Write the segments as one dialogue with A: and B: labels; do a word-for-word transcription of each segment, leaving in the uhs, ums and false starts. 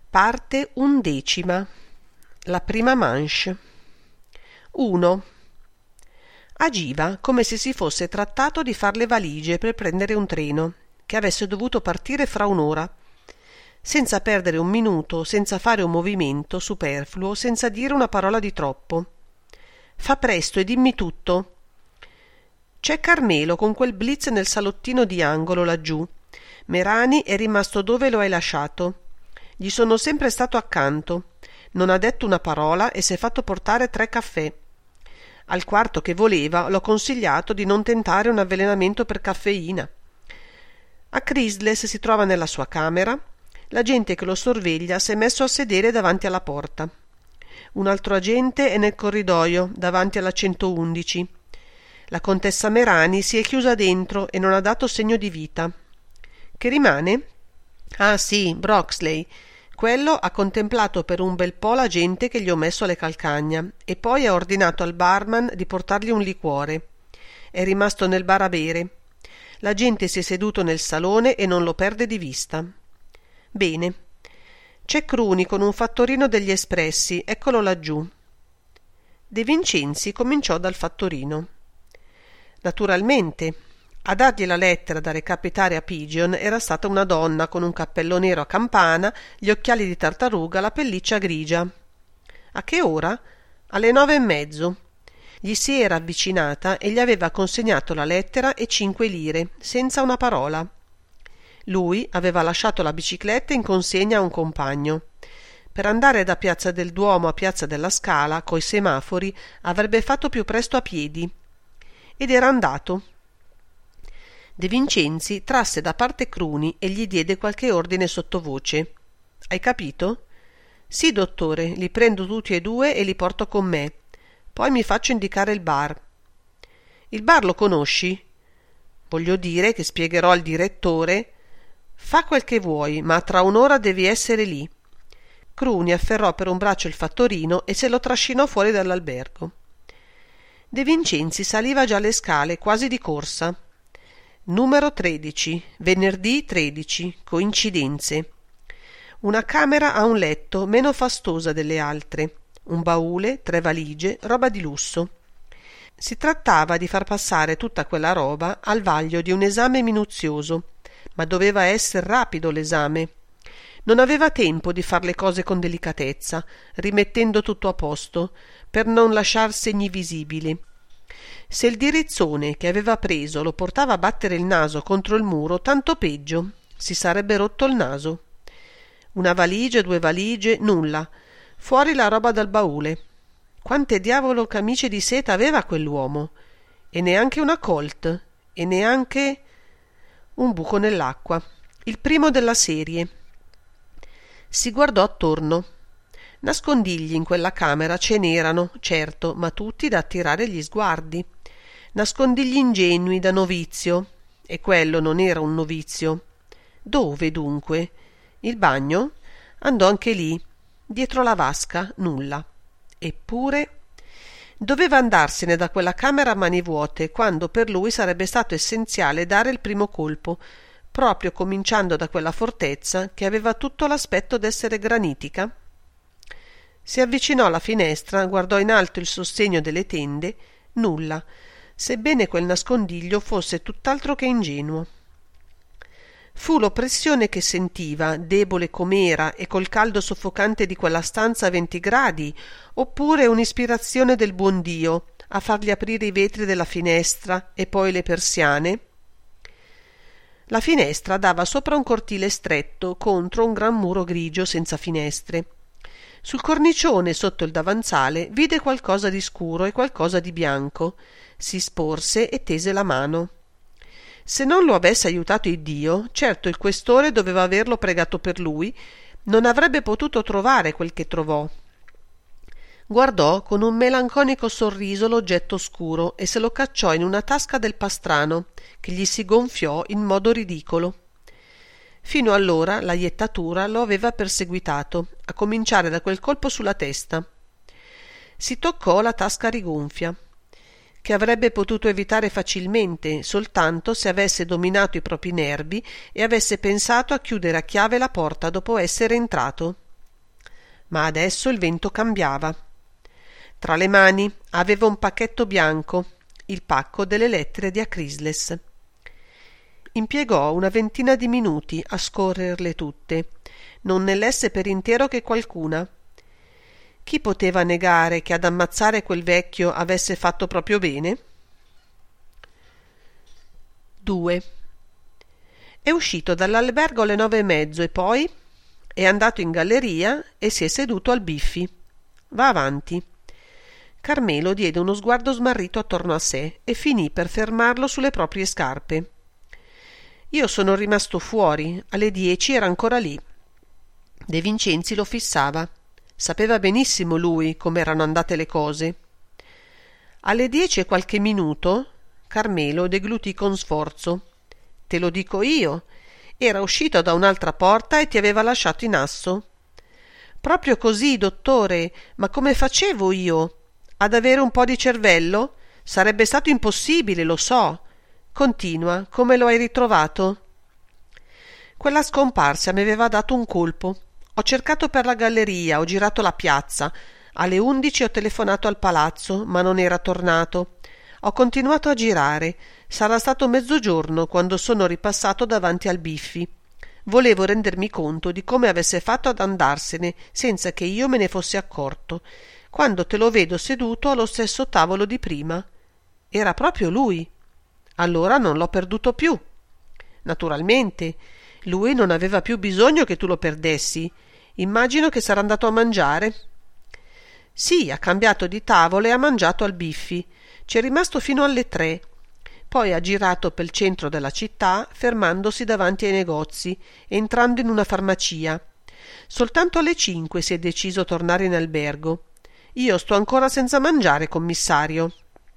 A: Parte undecima. La prima manche. uno. Agiva come se si fosse trattato di far le valigie per prendere un treno, che avesse dovuto partire fra un'ora, senza perdere un minuto, senza fare un movimento superfluo, senza dire una parola di troppo. Fa presto e dimmi tutto. C'è Carmelo con quel blitz nel salottino di angolo laggiù. Merani è rimasto dove lo hai lasciato. Gli sono sempre stato accanto. Non ha detto una parola e si è fatto portare tre caffè. Al quarto che voleva l'ho consigliato di non tentare un avvelenamento per caffeina. A Chrysler si trova nella sua camera. L'agente che lo sorveglia si è messo a sedere davanti alla porta. Un altro agente è nel corridoio davanti alla centoundici. La contessa Merani si è chiusa dentro e non ha dato segno di vita. Che rimane? Ah sì, Broxley. Quello ha contemplato per un bel po' la gente che gli ho messo alle calcagna e poi ha ordinato al barman di portargli un liquore. È rimasto nel bar a bere. La gente si è seduto nel salone e non lo perde di vista. Bene. C'è Cruni con un fattorino degli espressi, eccolo laggiù. De Vincenzi cominciò dal fattorino. Naturalmente, a dargli la lettera da recapitare a Pigeon era stata una donna con un cappello nero a campana, gli occhiali di tartaruga, la pelliccia grigia. A che ora? Alle nove e mezzo. Gli si era avvicinata e gli aveva consegnato la lettera e cinque lire, senza una parola. Lui aveva lasciato la bicicletta in consegna a un compagno. Per andare da Piazza del Duomo a Piazza della Scala, coi semafori, avrebbe fatto più presto a piedi. Ed era andato. De Vincenzi trasse da parte Cruni e gli diede qualche ordine sottovoce. Hai capito? Sì, dottore, li prendo tutti e due e li porto con me. Poi mi faccio indicare il bar. Il bar lo conosci? Voglio dire che spiegherò al direttore. Fa quel che vuoi, ma tra un'ora devi essere lì. Cruni afferrò per un braccio il fattorino e se lo trascinò fuori dall'albergo. De Vincenzi saliva già le scale, quasi di corsa. Numero tredici, venerdì tredici, coincidenze. Una camera a un letto meno fastosa delle altre, un baule, tre valigie, roba di lusso. Si trattava di far passare tutta quella roba al vaglio di un esame minuzioso, ma doveva essere rapido l'esame. Non aveva tempo di far le cose con delicatezza, rimettendo tutto a posto, per non lasciar segni visibili. Se il dirizzone che aveva preso lo portava a battere il naso contro il muro, tanto peggio, si sarebbe rotto il naso. Una valigia, due valigie, nulla. Fuori la roba dal baule. Quante diavolo camicie di seta aveva quell'uomo? E neanche una Colt, e neanche un buco nell'acqua. Il primo della serie. Si guardò attorno. Nascondigli in quella camera ce n'erano, certo, ma tutti da attirare gli sguardi. Nascondigli ingenui da novizio, e quello non era un novizio. Dove dunque? Il bagno? Andò anche lì, dietro la vasca, nulla. Eppure doveva andarsene da quella camera a mani vuote, quando per lui sarebbe stato essenziale dare il primo colpo, proprio cominciando da quella fortezza che aveva tutto l'aspetto d'essere granitica. Si avvicinò alla finestra, guardò in alto il sostegno delle tende, nulla, sebbene quel nascondiglio fosse tutt'altro che ingenuo. Fu l'oppressione che sentiva, debole com'era e col caldo soffocante di quella stanza a venti gradi, oppure un'ispirazione del buon Dio a fargli aprire i vetri della finestra e poi le persiane? La finestra dava sopra un cortile stretto contro un gran muro grigio senza finestre. Sul cornicione sotto il davanzale vide qualcosa di scuro e qualcosa di bianco. Si sporse e tese la mano. Se non lo avesse aiutato Iddio, certo il questore doveva averlo pregato per lui, non avrebbe potuto trovare quel che trovò. Guardò con un melanconico sorriso l'oggetto scuro e se lo cacciò in una tasca del pastrano, che gli si gonfiò in modo ridicolo. Fino allora la iettatura lo aveva perseguitato, a cominciare da quel colpo sulla testa. Si toccò la tasca rigonfia, che avrebbe potuto evitare facilmente soltanto se avesse dominato i propri nervi e avesse pensato a chiudere a chiave la porta dopo essere entrato. ma adesso il vento cambiava. Tra le mani aveva un pacchetto bianco, il pacco delle lettere di Acrisles. Impiegò una ventina di minuti a scorrerle tutte, non ne lesse per intero che qualcuna. Chi poteva negare che ad ammazzare quel vecchio avesse fatto proprio bene? due. È uscito dall'albergo alle nove e mezzo e poi è andato in galleria e si è seduto al Biffi. Va avanti. Carmelo diede uno sguardo smarrito attorno a sé e finì per fermarlo sulle proprie scarpe. Io sono rimasto fuori, alle dieci era ancora lì. De Vincenzi lo fissava. Sapeva benissimo lui come erano andate le cose. Alle dieci e qualche minuto Carmelo deglutì con sforzo. Te lo dico io. Era uscito da un'altra porta e ti aveva lasciato in asso. Proprio così, dottore, ma come facevo io? Ad avere un po' di cervello? Sarebbe stato impossibile, lo so. Continua, come lo hai ritrovato? Quella scomparsa mi aveva dato un colpo. Ho cercato per la galleria, ho girato la piazza. Alle undici ho telefonato al palazzo, ma non era tornato. Ho continuato a girare. Sarà stato mezzogiorno quando sono ripassato davanti al Biffi. Volevo rendermi conto di come avesse fatto ad andarsene senza che io me ne fossi accorto, quando te lo vedo seduto allo stesso tavolo di prima. Era proprio lui. Allora non l'ho perduto più. Naturalmente, lui non aveva più bisogno che tu lo perdessi. Immagino che sarà andato a mangiare. Sì, ha cambiato di tavola e ha mangiato al Biffi. C'è rimasto fino alle tre. Poi ha girato pel centro della città, fermandosi davanti ai negozi, entrando in una farmacia. Soltanto alle cinque si è deciso a tornare in albergo. Io sto ancora senza mangiare, commissario.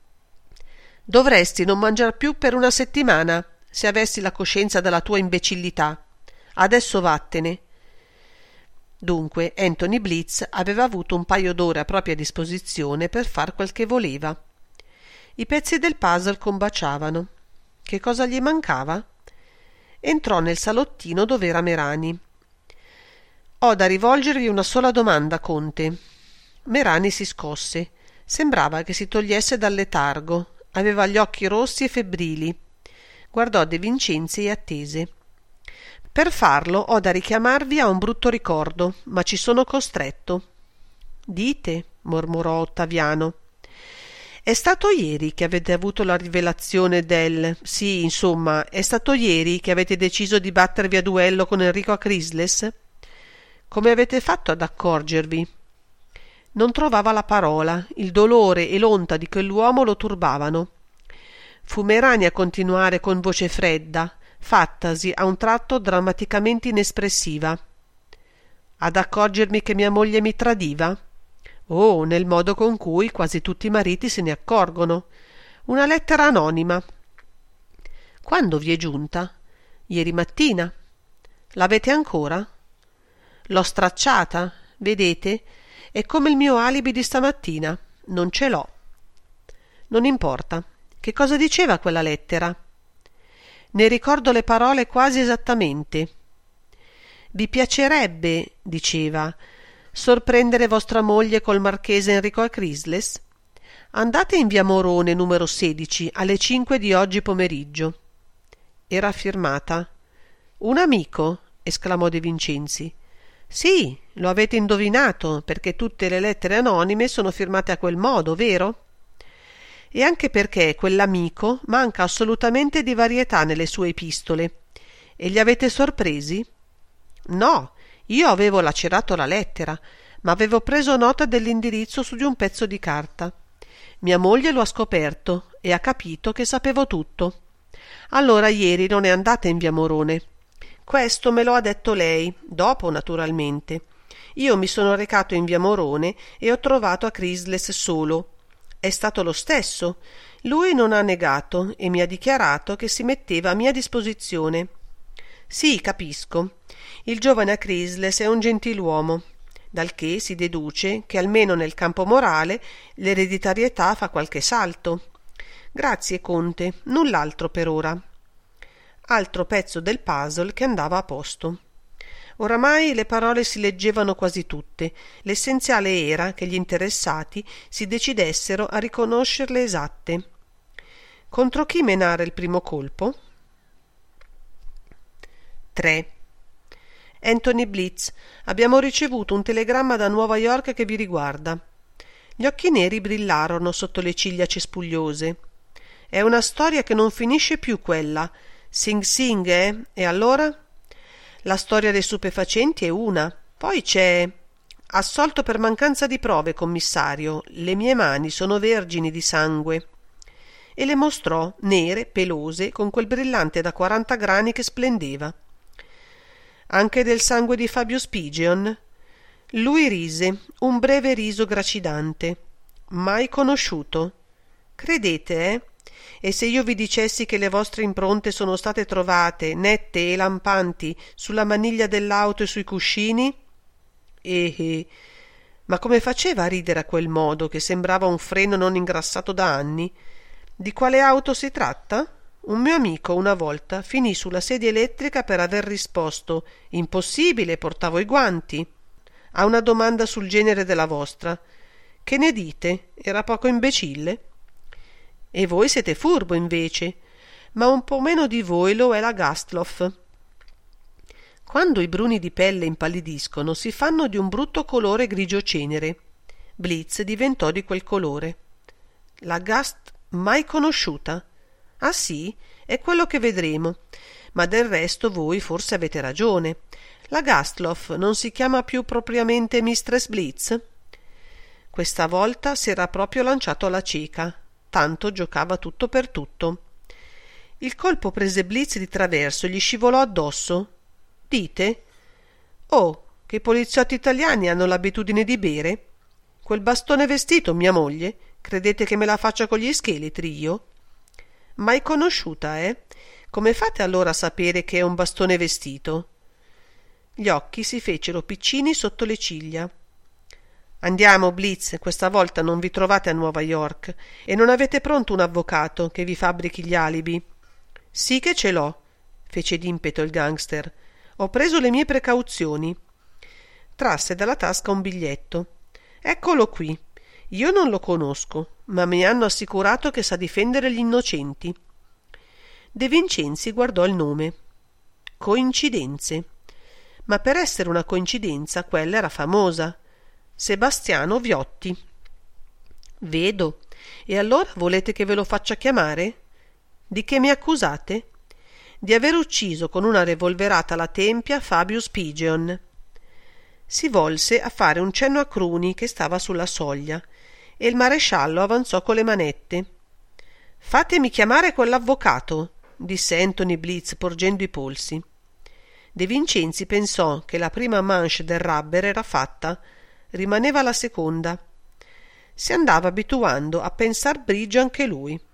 A: Dovresti non mangiar più per una settimana, se avessi la coscienza della tua imbecillità. Adesso vattene. Dunque Anthony Blitz aveva avuto un paio d'ore a propria disposizione per far quel che voleva. I pezzi del puzzle combaciavano. Che cosa gli mancava? Entrò nel salottino dove era Merani. Ho da rivolgervi una sola domanda, conte. Merani si scosse. Sembrava che si togliesse dal letargo. Aveva gli occhi rossi e febbrili. Guardò De Vincenzi e attese. Per farlo ho da richiamarvi a un brutto ricordo, ma ci sono costretto. Dite, mormorò Ottaviano. È stato ieri che avete avuto la rivelazione del... Sì, insomma, è stato ieri che avete deciso di battervi a duello con Enrico Acrisles? Come avete fatto ad accorgervi? Non trovava la parola, il dolore e l'onta di quell'uomo lo turbavano. Fu Merani a continuare con voce fredda, fattasi a un tratto drammaticamente inespressiva. Ad accorgermi che mia moglie mi tradiva? Oh, nel modo con cui quasi tutti i mariti se ne accorgono. Una lettera anonima. Quando vi è giunta? Ieri mattina. L'avete ancora? L'ho stracciata, vedete? È come il mio alibi di stamattina. Non ce l'ho. Non importa. Che cosa diceva quella lettera? Ne ricordo le parole quasi esattamente. Vi piacerebbe, diceva, sorprendere vostra moglie col marchese Enrico Acrisles? Andate in via Morone numero sedici alle cinque di oggi pomeriggio. Era firmata. Un amico? Esclamò De Vincenzi. Sì, lo avete indovinato, perché tutte le lettere anonime sono firmate a quel modo, vero? E anche perché quell'amico manca assolutamente di varietà nelle sue epistole. E li avete sorpresi? No, io avevo lacerato la lettera, ma avevo preso nota dell'indirizzo su di un pezzo di carta. Mia moglie lo ha scoperto e ha capito che sapevo tutto. Allora ieri non è andata in via Morone. Questo me lo ha detto lei, dopo naturalmente. Io mi sono recato in via Morone e ho trovato Acrisles solo. È stato lo stesso. Lui non ha negato e mi ha dichiarato che si metteva a mia disposizione. Sì, capisco. Il giovane Acrisles è un gentiluomo, dal che si deduce che almeno nel campo morale l'ereditarietà fa qualche salto. Grazie, conte, null'altro per ora. Altro pezzo del puzzle che andava a posto. Oramai le parole si leggevano quasi tutte. L'essenziale era che gli interessati si decidessero a riconoscerle esatte. Contro chi menare il primo colpo? tre. Anthony Blitz, abbiamo ricevuto un telegramma da Nuova York che vi riguarda. Gli occhi neri brillarono sotto le ciglia cespugliose. È una storia che non finisce più quella. Sing Sing, eh? E allora? La storia dei stupefacenti è una. Poi c'è... Assolto per mancanza di prove, commissario. Le mie mani sono vergini di sangue. E le mostrò, nere, pelose, con quel brillante da quaranta grani che splendeva. Anche del sangue di Fabio Spigeon? Lui rise, un breve riso gracidante. Mai conosciuto? Credete, eh? E se io vi dicessi che le vostre impronte sono state trovate, nette e lampanti, sulla maniglia dell'auto e sui cuscini? Eh, eh, ma come faceva a ridere a quel modo, che sembrava un freno non ingrassato da anni? Di quale auto si tratta? Un mio amico una volta finì sulla sedia elettrica per aver risposto «Impossibile, portavo i guanti». A una domanda sul genere della vostra. Che ne dite? Era poco imbecille? E voi siete furbo, invece. Ma un po' meno di voi lo è la Gastloff. Quando i bruni di pelle impallidiscono si fanno di un brutto colore grigio cenere. Blitz diventò di quel colore. La Gast mai conosciuta? Ah sì? È quello che vedremo. Ma del resto voi forse avete ragione. La Gastloff non si chiama più propriamente Mistress Blitz? Questa volta si era proprio lanciato alla cieca, tanto giocava tutto per tutto. Il colpo prese Blitz di traverso e gli scivolò addosso. Dite? Oh, che i poliziotti italiani hanno l'abitudine di bere? Quel bastone vestito, mia moglie? Credete che me la faccia con gli scheletri io? Mai conosciuta, eh? Come fate allora a sapere che è un bastone vestito? Gli occhi si fecero piccini sotto le ciglia. Andiamo, Blitz, questa volta non vi trovate a Nuova York e non avete pronto un avvocato che vi fabbrichi gli alibi. Sì che ce l'ho, fece d'impeto il gangster. Ho preso le mie precauzioni. Trasse dalla tasca un biglietto. Eccolo qui. Io non lo conosco, ma mi hanno assicurato che sa difendere gli innocenti. De Vincenzi guardò il nome. Coincidenze. Ma per essere una coincidenza quella era famosa. Sebastiano Viotti. Vedo. E allora volete che ve lo faccia chiamare? Di che mi accusate? Di aver ucciso con una revolverata alla tempia Fabio Spigeon. Si volse a fare un cenno a Cruni che stava sulla soglia e il maresciallo avanzò con le manette. Fatemi chiamare quell'avvocato, disse Anthony Blitz porgendo i polsi. De Vincenzi pensò che la prima manche del rubber era fatta, rimaneva la seconda. Si andava abituando a pensar brigio anche lui.